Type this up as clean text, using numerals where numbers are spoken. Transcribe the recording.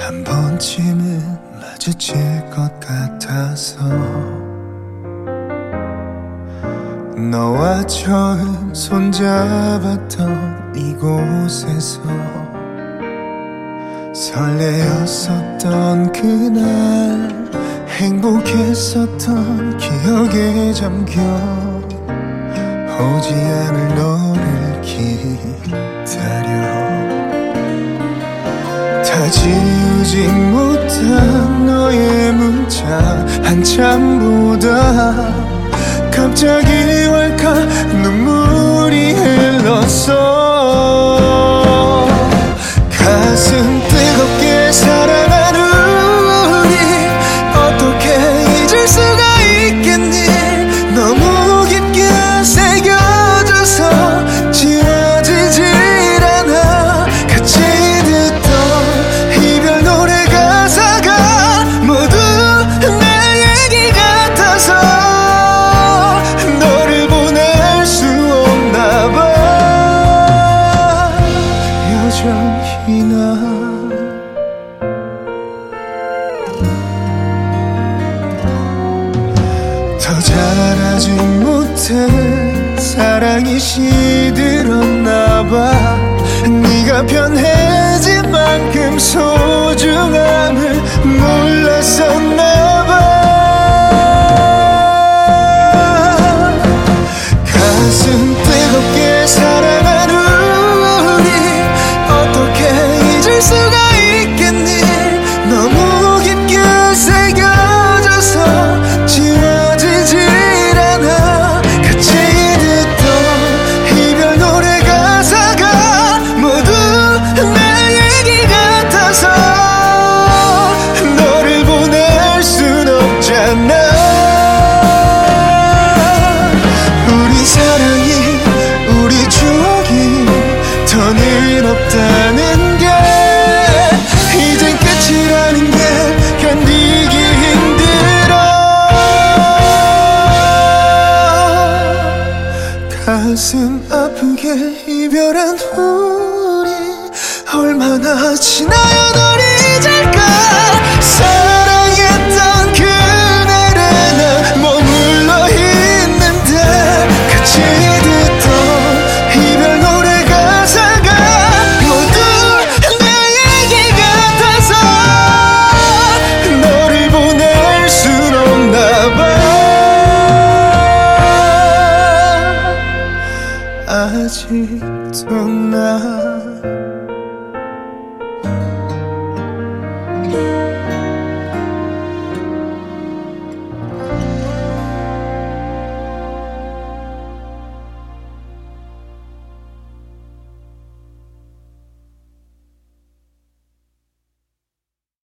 한 번쯤은 마주칠 것 같아서 너와 처음 손잡았던 이곳에서 설레었었던 그날 행복했었던 기억에 잠겨 오지 않을 너를 기다려 다 지우지 못한 너의 문자 한참 보다 갑자기 왈칵 눈물이 흘렀어 가슴 뜨겁게 사랑한 우리 어떻게 잊을 수가 있겠니 너무 깊게 새겨져서 지워지질 않아 같이 듣던 이별 노래 가사가 모두 내 얘기 같아서 너를 보낼 수 없나 봐 여전히 나 더 잘하지 못해 사랑이 시들었나봐 네가 변해진 만큼 소중함을 몰랐었나봐 가슴 뜨겁게 사랑한 우리 어떻게 잊을 수가 있겠니 너무 깊게 새겨져서 지워지질 않아 같이 듣던 이별 노래 가사가 모두 내 얘기 같아서 너를 보낼 순 없잖아 우리 사랑이 우리 추억이 더는 없다는 게 이젠 끝이라는 게 견디기 힘들어 가슴 아프게 이별한 우리 얼마나 지나야 널 잊을까 사랑했던 그날에 난 머물러 있는데 같이 듣던 이별 노래 가사가 모두 내 얘기 같아서 너를 보낼 순 없나 봐 아직도 나